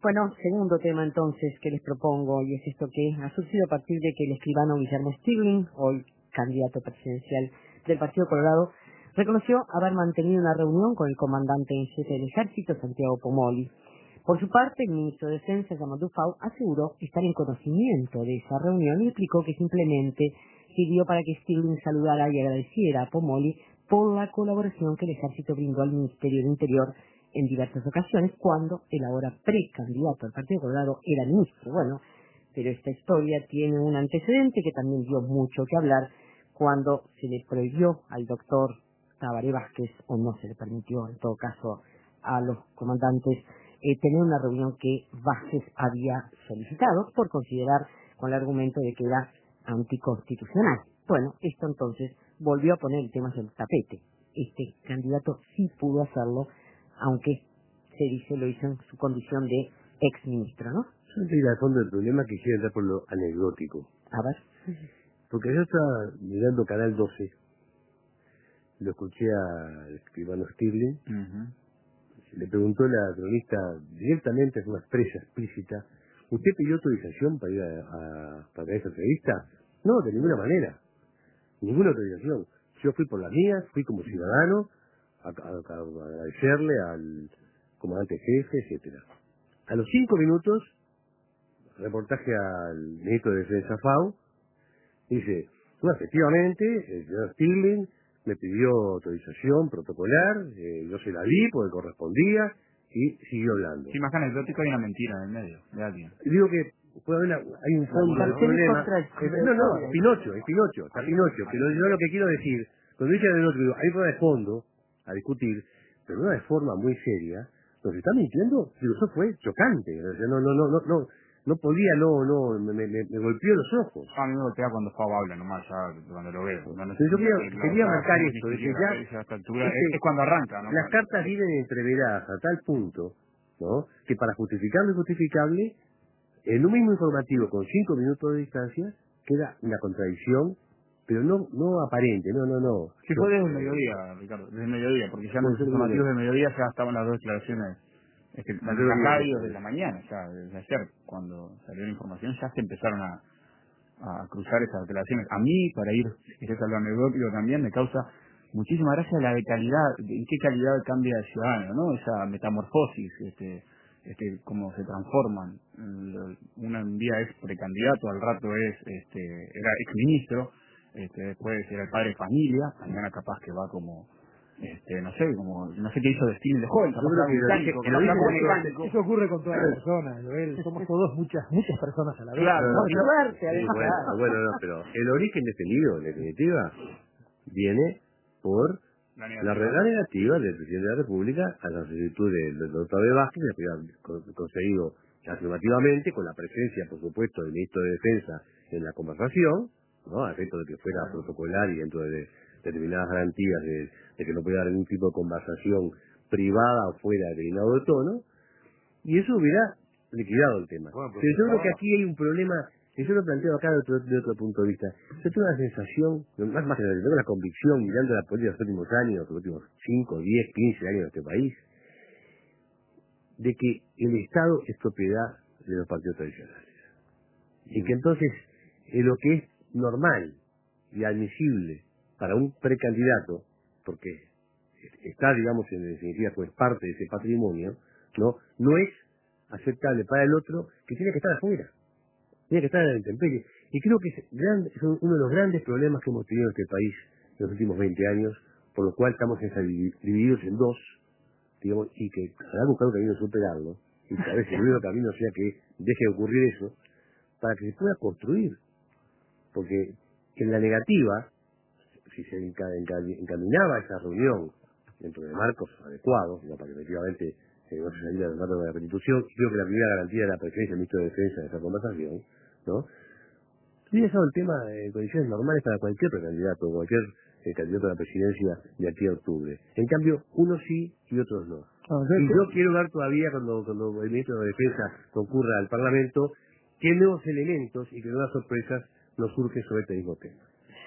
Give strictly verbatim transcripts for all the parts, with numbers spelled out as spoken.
Bueno, segundo tema entonces que les propongo, y es esto que ha surgido a partir de que el escribano Guillermo Stirling, hoy candidato presidencial del Partido Colorado, reconoció haber mantenido una reunión con el comandante en jefe del ejército, Santiago Pomoli. Por su parte, el ministro de Defensa, Jean Dufau, aseguró estar en conocimiento de esa reunión y explicó que simplemente sirvió para que Stirling saludara y agradeciera a Pomoli por la colaboración que el ejército brindó al Ministerio del Interior en diversas ocasiones cuando el ahora precandidato al Partido Colorado era ministro. Bueno, pero esta historia tiene un antecedente que también dio mucho que hablar cuando se le prohibió al doctor Tabaré Vázquez, o no se le permitió en todo caso a los comandantes, eh, tener una reunión que Vázquez había solicitado por considerar con el argumento de que era anticonstitucional. Bueno, esto entonces volvió a poner el tema sobre el tapete. Este candidato sí pudo hacerlo, aunque se dice lo hizo en su condición de ex ministro, ¿no? Yo antes de ir al fondo del problema quisiera entrar por lo anecdótico. A ver. Porque yo estaba mirando Canal doce, lo escuché al escribano Stirling, Uh-huh. le preguntó la cronista directamente, es una expresa explícita, ¿usted pidió autorización para ir a, a para esa entrevista? No, de ninguna manera, ninguna autorización. Yo fui por las mías, fui como ciudadano a, a, a agradecerle al comandante jefe, etcétera. A los cinco minutos, reportaje al ministro de Defensa Fau, dice, no, efectivamente, el señor Stirling me pidió autorización protocolar, eh, yo se la di porque correspondía y siguió hablando. Sí, más que anecdótico hay una mentira en el medio de alguien. Y digo que puede haber una- hay un fondo Bueno, del problema. contra- No, no, es Pinocho, es Pinocho, está Pinocho. Pero yo lo que quiero decir, cuando dice anecdótico, digo, hay un problema de fondo a discutir, pero no de forma muy seria. Nos está mintiendo, digo, eso fue chocante. O sea, no, no, no, no, no, no podía, no, no, me, me, me golpeó los ojos. A mí me golpea cuando Fabo habla nomás, ya cuando lo veo. No Entonces yo quería, necesito quería o sea, marcar ni esto, de que siquiera, ya es, a esta altura, es, este, es cuando arranca, ¿no? las cartas vienen entreveradas a tal punto, ¿no? Que para justificar lo injustificable, en un mismo informativo con cinco minutos de distancia, queda una contradicción, pero no no aparente, no, no, no. Si no fue desde el mediodía, Ricardo, desde el mediodía, porque ya en no, los yo creo informativos que- del mediodía ya estaban las dos declaraciones, es que en yo creo las que- radios de la mañana, ya desde ayer, cuando salió la información, ya se empezaron a, a cruzar esas declaraciones. A mí, para ir, si es a lo anecdótico también, me causa muchísima gracia la de calidad, de en qué calidad cambia el ciudadano, ¿no? Esa metamorfosis, este, este, cómo se transforman. El- Una un día es precandidato, al rato es, este, era exministro, este, después era el padre de familia, mañana capaz que va como, este, no sé, como, no sé qué hizo de Steve de joven, yo capaz que creo va que como el origen, mecánico, el capaz que va origen como de todo- mecánico. Eso ocurre con todas las personas, Joel. Somos todos muchas, muchas personas a la vez. Claro, Por y no- suerte, Sí, además. bueno, ah, bueno, no, pero el origen de este libro, en definitiva, viene por la la negativa. regla negativa del presidente de la República a la solicitud del, del doctor de Vázquez, que había con- conseguido afirmativamente, con la presencia, por supuesto, del ministro de Defensa en la conversación, ¿no? A efecto de que fuera protocolar y dentro de determinadas garantías de, de que no pudiera haber ningún tipo de conversación privada o fuera de determinado de tono, y eso hubiera liquidado el tema. Bueno, pues, Pero yo creo que ahora- aquí hay un problema, que yo lo planteo acá de otro, de otro punto de vista. Yo tengo la sensación, más, más que nada, tengo la convicción, mirando la política de los últimos años, los últimos cinco, diez, quince años de este país, de que el Estado es propiedad de los partidos tradicionales. Y que entonces eh, lo que es normal y admisible para un precandidato, porque está, digamos, en definitiva, pues parte de ese patrimonio, no no es aceptable para el otro, que tiene que estar afuera, tiene que estar en la intemperie. Y creo que es, gran- es uno de los grandes problemas que hemos tenido en este país en los últimos veinte años, por lo cual estamos en- divididos en dos, digamos, y que habrá buscado un camino de superarlo, y que a veces el único camino sea que deje de ocurrir eso, para que se pueda construir. Porque en la negativa, si se enca- enca- encaminaba esa reunión dentro de marcos adecuados, ¿no? Para que efectivamente eh, no se saliera del marco de la Constitución, y creo que la primera garantía era la presencia del ministro de Defensa en esa conversación, ¿no? Hubiera estado el tema en condiciones normales para cualquier precandidato, cualquier eh, candidato a la presidencia de aquí a octubre. En cambio, unos sí y otros no. No, Y yo- yo quiero ver todavía, cuando, cuando el ministro de Defensa concurra al Parlamento, qué nuevos elementos y qué nuevas sorpresas nos surgen sobre este mismo tema.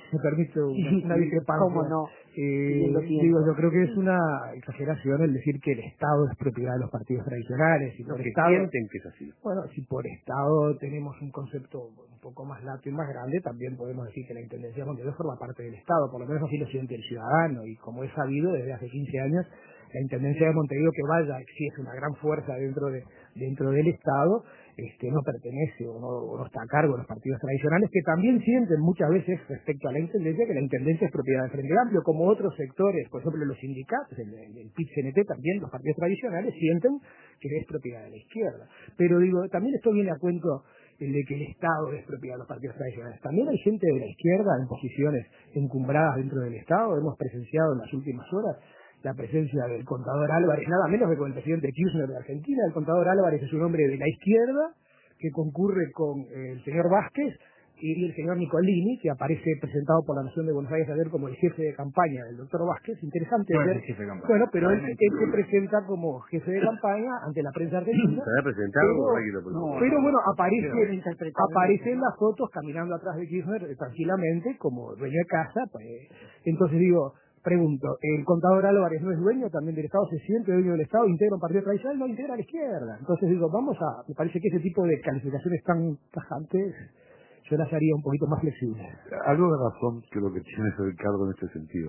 me permite una, una discrepancia. ¿Cómo no? Eh, digo, yo creo que es una exageración el decir que el Estado es propiedad de los partidos tradicionales. Y por que Estado, sienten que es así. bueno, si por Estado tenemos un concepto un poco más lato y más grande, también podemos decir que la Intendencia de Montevideo forma parte del Estado, por lo menos así lo siente el ciudadano, y como es sabido desde hace quince años, la Intendencia de Montevideo, que vaya, sí es una gran fuerza dentro de dentro del Estado, este no pertenece o no, o no está a cargo de los partidos tradicionales, que también sienten muchas veces respecto a la Intendencia que la Intendencia es propiedad del Frente Amplio, como otros sectores, por ejemplo los sindicatos, el, el P I T C N T también, los partidos tradicionales sienten que es propiedad de la izquierda. Pero digo, también esto viene a cuento el de que el Estado es propiedad de los partidos tradicionales. También hay gente de la izquierda en posiciones encumbradas dentro del Estado. Hemos presenciado en las últimas horas la presencia del contador Álvarez, nada menos que con el presidente Kirchner de Argentina. El contador Álvarez es un hombre de la izquierda que concurre con eh, el señor Vázquez y, y el señor Nicolini, que aparece presentado por la Nación de Buenos Aires ayer como el jefe de campaña del doctor Vázquez. Interesante No ver. es el jefe de campaña. Bueno, pero él, él se presenta como jefe de campaña ante la prensa argentina. ¿Se ha presentado pero, o hay que lo no, pero bueno, aparece, Pero aparece en las fotos caminando atrás de Kirchner eh, tranquilamente como dueño de casa. Pues, entonces digo, pregunto, ¿el contador Álvarez no es dueño también del Estado? ¿Se siente dueño del Estado? ¿Integra un partido tradicional? No, integra a la izquierda. Entonces digo, vamos a, me parece que ese tipo de calificaciones tan tajantes yo las haría un poquito más flexibles. Algo de razón que lo que tiene Ricardo en este sentido.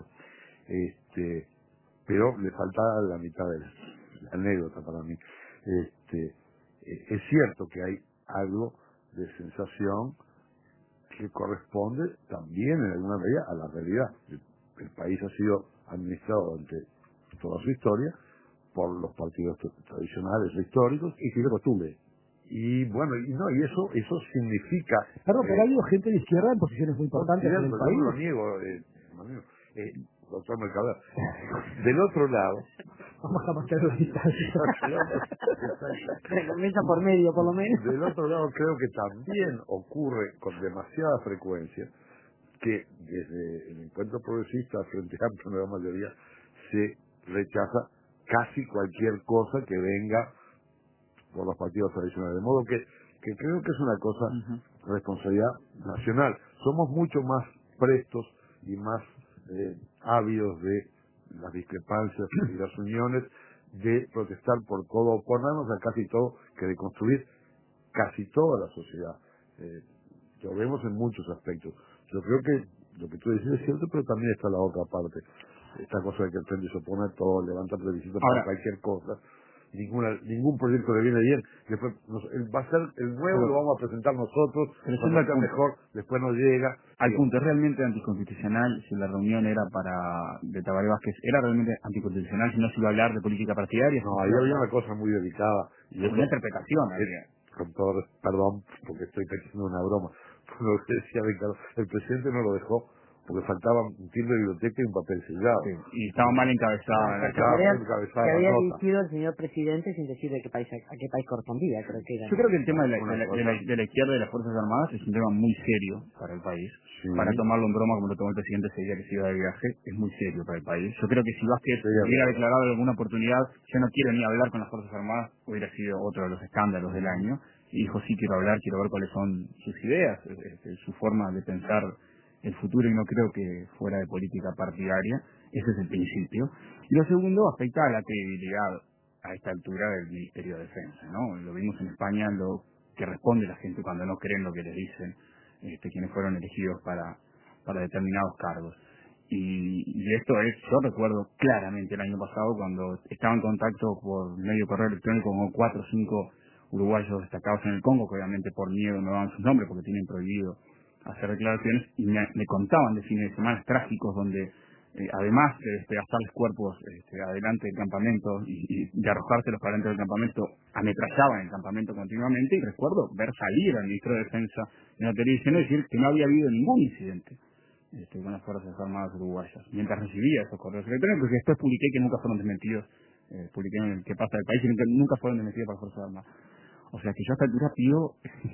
Este, pero le falta la mitad de la anécdota para mí. Este, es cierto que hay algo de sensación que corresponde también en alguna medida a la realidad. El, el país ha sido administrado durante toda su historia por los partidos tradicionales o históricos y sigue costumbre. Y bueno, y no, y eso eso significa... Claro, pero eh, ha habido gente de izquierda en posiciones muy importantes en el yo país. no lo niego, eh, Manuel, eh, doctor Mercader. Del otro lado... Vamos a mantener la distancia. Recompensa por medio, por lo menos. Del otro lado, creo que también ocurre con demasiada frecuencia que desde el encuentro progresista frente a amplio, la mayoría, se rechaza casi cualquier cosa que venga por los partidos tradicionales. De modo que, que creo que es una cosa, uh-huh. responsabilidad nacional. Somos mucho más prestos y más eh, ávidos de las discrepancias y las uniones, de protestar por todo, oponernos a casi todo, que de construir casi toda la sociedad. Eh, lo vemos en muchos aspectos. Yo creo que lo que tú dices es cierto, pero también está la otra parte. Esta cosa de que el frente se opone a todo, levanta plebiscito para cualquier cosa. Ninguna, ningún proyecto le viene bien, después nos, el, va a ser el nuevo, pero, lo vamos a presentar nosotros, va a ser mejor, después nos llega. Al digo, punto, es realmente anticonstitucional si la reunión era para, de Tabaré Vázquez, era realmente anticonstitucional si no se iba a hablar de política partidaria. No, ahí había una cosa muy delicada. Y una interpretación. Es, con todo, perdón, porque estoy haciendo una broma, por lo que decía Ricardo, el presidente no lo dejó porque faltaban un timbre de biblioteca y un papel sellado. Sí, y estaba mal encabezada. Que había, que había dirigido el señor presidente sin decir de qué país, a qué país correspondía, creo que era. Yo creo que el tema de la, de, la, de, la, de la izquierda y de las Fuerzas Armadas es un tema muy serio para el país. Sí. Para tomarlo en broma como lo tomó el presidente ese día que se iba de viaje, es muy serio para el país. Yo creo que si Vázquez sí, hubiera declarado en alguna oportunidad, yo no quiero ni hablar con las Fuerzas Armadas, hubiera sido otro de los escándalos del año. Y dijo, sí, quiero hablar, quiero ver cuáles son sus ideas, su forma de pensar el futuro, y no creo que fuera de política partidaria. Ese es el principio. Y lo segundo afecta a la credibilidad a esta altura del Ministerio de Defensa, ¿no? Lo vimos en España, lo que responde la gente cuando no creen lo que les dicen este, quienes fueron elegidos para, para determinados cargos. Y, y esto es, yo recuerdo claramente el año pasado cuando estaba en contacto por medio correo electrónico con cuatro o cinco uruguayos destacados en el Congo, que obviamente por miedo no daban sus nombres porque tienen prohibido hacer declaraciones, y me, me contaban de fines de semana trágicos donde eh, además de despedazarles cuerpos este, adelante del campamento y, y de arrojárselos para dentro del campamento, ametrallaban el campamento continuamente. Y recuerdo ver salir al ministro de Defensa en la televisión y decir que no había habido ningún incidente este, con las Fuerzas Armadas uruguayas, mientras recibía esos correos electrónicos, que después publiqué que nunca fueron desmentidos, eh, publiqué en el que pasa del país y nunca, nunca fueron desmentidos por las Fuerzas Armadas. O sea que yo a esta altura pido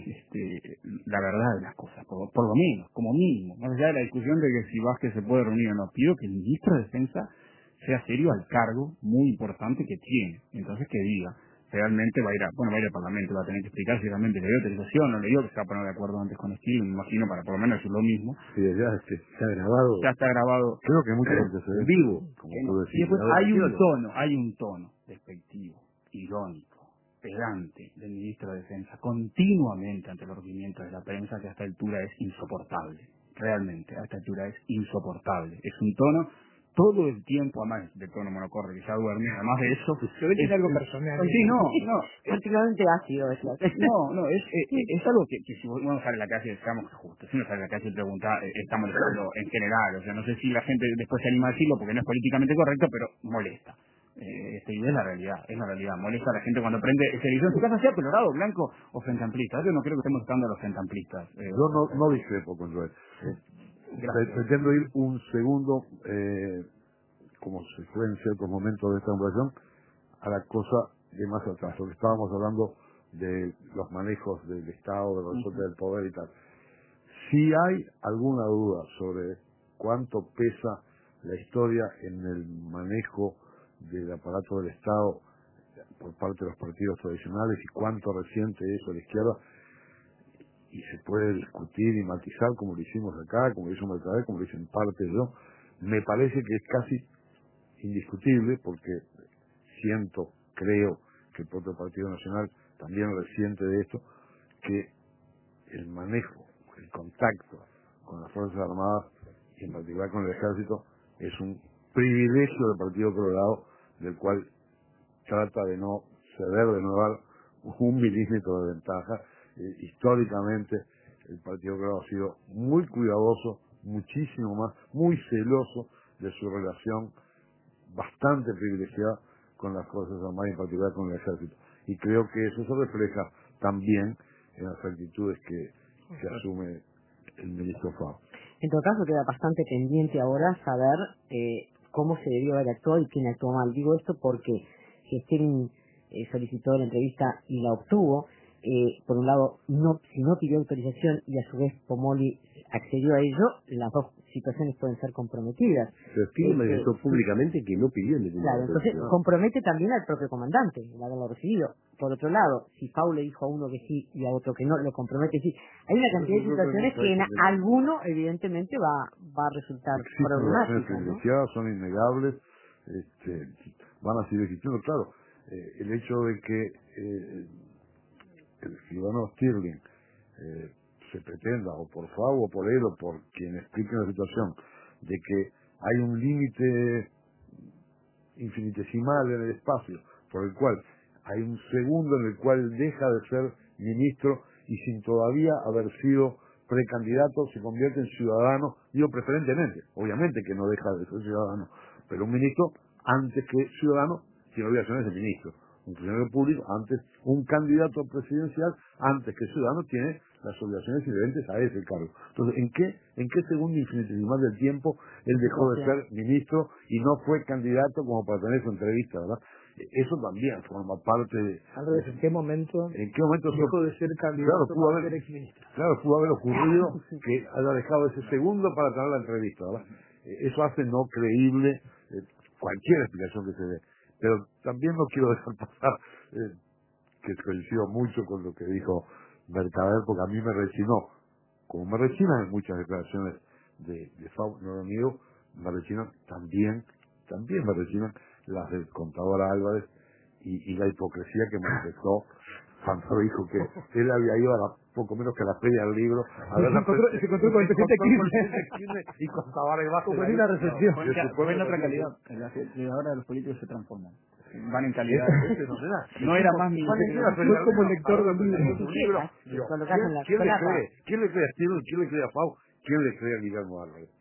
este, la verdad de las cosas, por, por lo menos, como mínimo, más allá de la discusión de que si Vázquez se puede reunir o no, pido que el ministro de Defensa sea serio al cargo muy importante que tiene. Entonces que diga realmente va a ir a, bueno, va a ir al Parlamento, va a tener que explicar si realmente le dio autorización, no le dio, que se va a poner de acuerdo antes con Steve, me imagino, para por lo menos decir lo mismo. Sí, ya este, está grabado. Ya está grabado. Creo que mucha gente se En ve vivo, como Que no. tú Y decís. después las hay un grabaciones. tono, hay un tono despectivo, irónico, pedante del ministro de Defensa, continuamente ante los movimientos de la prensa, que a esta altura es insoportable. Realmente, a esta altura es insoportable. Es un tono todo el tiempo, además del tono monocorde que ya duerme, además de eso... Pero tiene algo personal. Sí, no, no. Particularmente ácido eso. No, no, es, es, es algo que, que si uno sale a la calle, estamos justos, si uno sale a la calle y pregunta, eh, está molestando en general, o sea, no sé si la gente después se anima a decirlo porque no es políticamente correcto, pero molesta. Eh, este, y es la realidad, es la realidad, molesta a la gente cuando prende el televisor en su casa, sea colorado, blanco o frente amplista. Yo no creo que estemos estando a los frente amplistas. Eh, Yo no, no discrepo con Joel. Gracias. Pretendo ir un segundo, eh, como se fue en ciertos momentos de esta conversación, a la cosa de más atrás, lo que estábamos hablando de los manejos del Estado, de los resortes del poder y tal. Si hay alguna duda sobre cuánto pesa la historia en el manejo del aparato del Estado por parte de los partidos tradicionales y cuánto reciente es eso a la izquierda, y se puede discutir y matizar como lo hicimos acá, como lo hizo Mercader, como lo hice en parte yo, me parece que es casi indiscutible, porque siento, creo que el propio Partido Nacional también resiente de esto, que el manejo, el contacto con las Fuerzas Armadas y en particular con el Ejército es un privilegio del Partido Colorado, del cual trata de no ceder, de no dar un milímetro de ventaja. Eh, históricamente el Partido Colorado ha sido muy cuidadoso, muchísimo más, muy celoso de su relación bastante privilegiada con las Fuerzas Armadas y en particular con el Ejército. Y creo que eso se refleja también en las actitudes que, que asume el ministro Fabio. En todo caso, queda bastante pendiente ahora saber eh, cómo se debió haber actuado y quién actuó mal. Digo esto porque si Stirling eh, solicitó la entrevista y la obtuvo, eh, por un lado, no si no pidió autorización y a su vez Pomoli accedió a ello, las dos situaciones pueden ser comprometidas. Pero Stirling Este, manifestó públicamente que no pidió el Claro, entonces compromete también al propio comandante el haberlo recibido. Por otro lado, si Pau le dijo a uno que sí y a otro que no, lo compromete sí. Hay una cantidad de situaciones que en alguno evidentemente va va a resultar Existen relaciones problemática, ¿no? privilegiadas, son innegables, este, van a seguir existiendo. Claro, eh, el hecho de que eh, el ciudadano Stirling eh, se pretenda, o por Fabio, o por él, o por quien explique la situación, de que hay un límite infinitesimal en el espacio, por el cual hay un segundo en el cual deja de ser ministro y sin todavía haber sido precandidato se convierte en ciudadano, digo preferentemente, obviamente que no deja de ser ciudadano, pero un ministro antes que ciudadano tiene obligaciones de ministro, un funcionario público antes, un candidato presidencial antes que ciudadano tiene las obligaciones inherentes a ese cargo. Entonces, ¿en qué, en qué segundo infinitesimal del tiempo él dejó de ser ministro y no fue candidato como para tener su entrevista, verdad? Eso también forma parte de... Al revés, ¿en qué momento, ¿En qué momento dejó de ser candidato claro, pudo para haber, ser exministro? Claro, pudo haber ocurrido que haya dejado ese segundo para tener la entrevista, ¿verdad? Eso hace no creíble eh, cualquier explicación que se dé. Pero también no quiero dejar pasar eh, que coincido mucho con lo que dijo Mercader, porque a mí me resinó, como me resinan en muchas declaraciones de, de Fabio, no lo niego, me resinan también, también me resinan las del contador Álvarez y, y la hipocresía que manifestó cuando dijo que él había ido a la, poco menos que a la feria del libro a ver la se encontró, se encontró con el presidente Kirchner y contaba debajo como en una recepción. Fue en otra calidad. Ahora los políticos se transforman. Van en calidad. No era más mi... Fue como lector de un libro. ¿Quién le cree? ¿Quién le cree a Steve? ¿Quién le cree a Fabio? ¿Quién le cree a Guillermo Álvarez?